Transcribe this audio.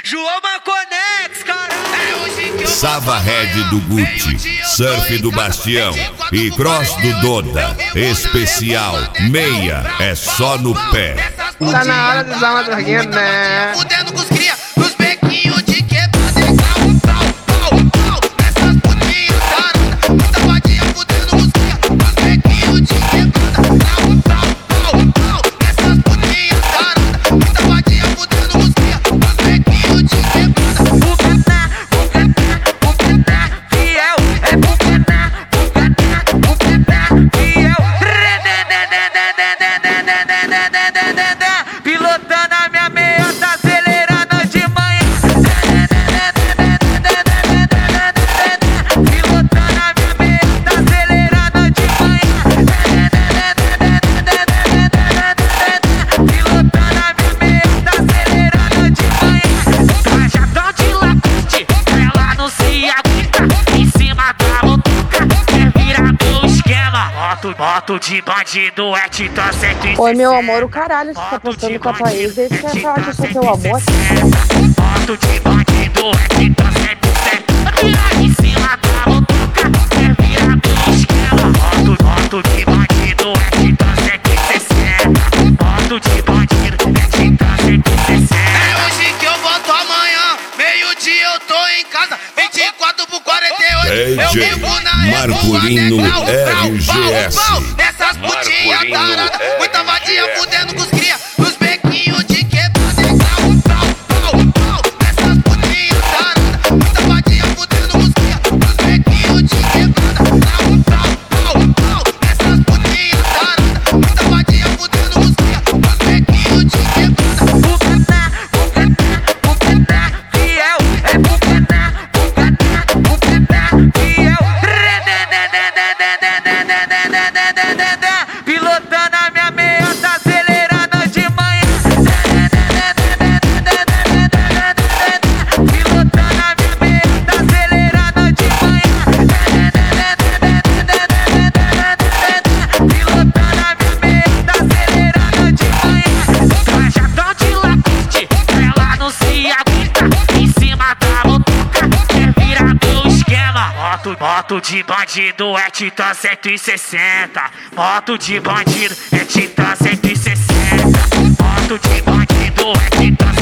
João Maconex, caralho. Sava Red do Gucci, Surf do Bastião e Cross do Doda. Especial meia é só no pé. Tá na hora de usar uma droguinha, né? Fudendo com os cria, nos bequinhos de quebrada. Pau, pau, pau, essas putinhas tarada. Muita vadia fudendo com os cria, nos bequinhos de quebrada. Pau, pau, pau, essas putinhas tarada. Muita vadia fudendo com os cria, nos bequinhos de quebrada. Fiel, é bucaná, fiel. Pilotando a minha meia, tá acelerando de manhã. Pilotando a minha meia, tá acelerando de manhã. Pilotando a minha meia, tá acelerando de manhã. Trajadão de Lacoste, ela não se aguenta. Em cima da motoca, quer virar meu esquema. Moto de bandido é Titan 160. Oi, meu amor, o caralho, você tá postando com a tua ex, aí você quer falar que eu sou teu amor? Moto de bandido é Titan 160. Virar em cima da motoca, quer virar meu esquema. Moto de bandido é Titan 160. Moto de bandido é Titan 160. É hoje que eu volto amanhã, meio-dia eu tô em casa, 24/48. Eu DJ vivo na Marculino RGS. Nessas putinhas taradas, muita vadia fudendo com os cria, nos bequinhos de quebrada. Pau, pau, pau, nessas putinhas taradas, muita vadia fudendo com os cria, nos bequinhos de quebrada. Pau, pau, pau, nessas putinhas taradas, muita vadia fudendo com os cria, nos bequinhos de quebrada. Bucaná, fiel, é bucaná, fiel. Pilotando a minha meia, tá acelerando de manhã. Pilotando a minha meia, tá acelerando de manhã. Pilotando a minha meia, tá acelerando de manhã. Trajadão de Lacoste, ela não se aguenta. Em cima da motoca, quer virar meu esquema. Moto de bandido é Titan 160. Moto de bandido é Titan 160. Moto de bandido é Titan 160.